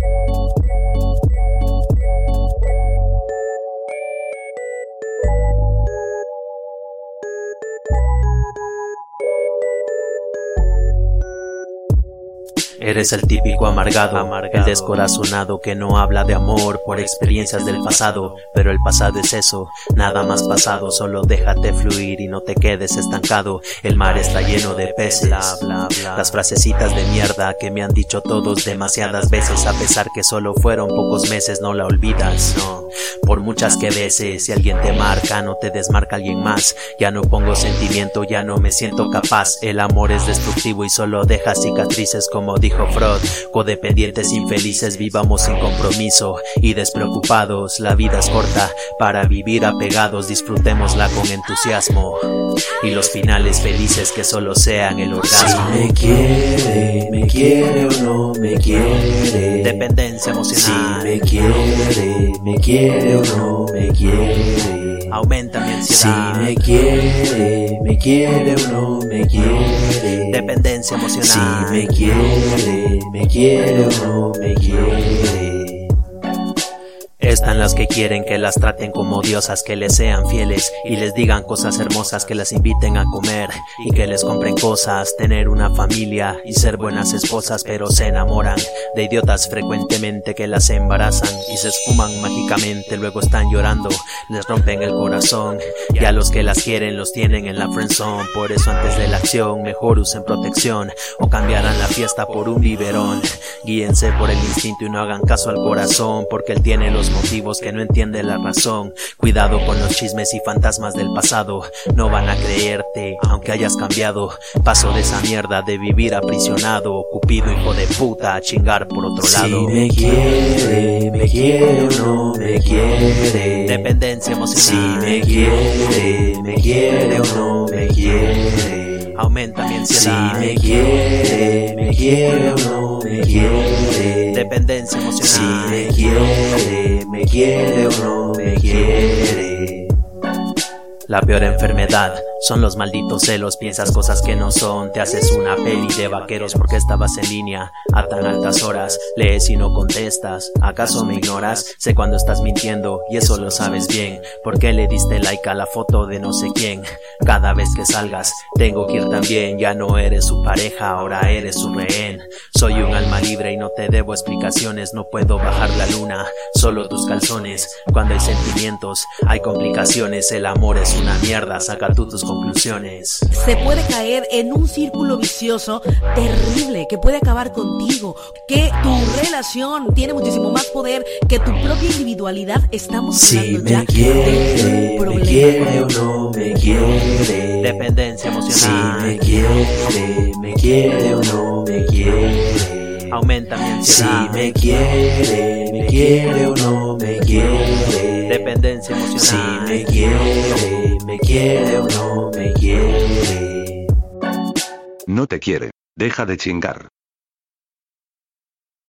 Eres el típico amargado, el descorazonado que no habla de amor por experiencias del pasado. Pero el pasado es eso, nada más pasado. Solo déjate fluir y no te quedes estancado. El mar está lleno de peces, las frasecitas de mierda que me han dicho todos demasiadas veces. A pesar que solo fueron pocos meses, no la olvidas, no. Por muchas que veces, si alguien te marca, no te desmarca alguien más. Ya no pongo sentimiento, ya no me siento capaz. El amor es destructivo y solo deja cicatrices, como dijo Freud. Codependientes infelices, vivamos sin compromiso y despreocupados. La vida es corta para vivir apegados, disfrutémosla con entusiasmo. Y los finales felices que solo sean el orgasmo. Si me quiere o no me quiere. Dependencia emocional. Si me quiere o no me quiere. Aumenta mi ansiedad. Si me quiere o no me quiere. Dependencia emocional. Si me quiere o no me quiere. Están las que quieren que las traten como diosas, que les sean fieles y les digan cosas hermosas, que las inviten a comer y que les compren cosas, tener una familia y ser buenas esposas. Pero se enamoran de idiotas frecuentemente que las embarazan y se esfuman mágicamente, luego están llorando, les rompen el corazón. Y a los que las quieren los tienen en la friendzone. Por eso antes de la acción mejor usen protección o cambiarán la fiesta por un biberón. Guíense por el instinto y no hagan caso al corazón, porque él tiene los motivos que no entiende la razón. Cuidado con los chismes y fantasmas del pasado, no van a creerte aunque hayas cambiado. Paso de esa mierda de vivir aprisionado, Cupido hijo de puta, a chingar por otro lado. Si me quiere o no me quiere. Dependencia emocional. Si me quiere o no me quiere. Aumenta mi ansiedad. Si me quiere o no me quiere. Dependencia emocional. Si me quiere o no me quiere. La peor enfermedad son los malditos celos. Piensas cosas que no son, te haces una peli de vaqueros porque estabas en línea a tan altas horas. Lees y no contestas, ¿acaso me ignoras? Sé cuando estás mintiendo y eso lo sabes bien. ¿Por qué le diste like a la foto de no sé quién? Cada vez que salgas tengo que ir también. Ya no eres su pareja, ahora eres su rehén. Soy un alma libre y no te debo explicaciones. No puedo bajar la luna, solo tus calzones. Cuando hay sentimientos hay complicaciones. El amor es una mierda, saca tú tus conclusiones. Se puede caer en un círculo vicioso terrible que puede acabar contigo, que tu relación tiene muchísimo más poder que tu propia individualidad. Estamos hablando ya de un problema. Me quiere o no me quiere. Dependencia emocional. Si me quiere o no me quiere. Aumenta mi ansiedad. Si me quiere o no me quiere. Dependencia emocional. Si me quiere o no me quiere. No te quiere. Deja de chingar.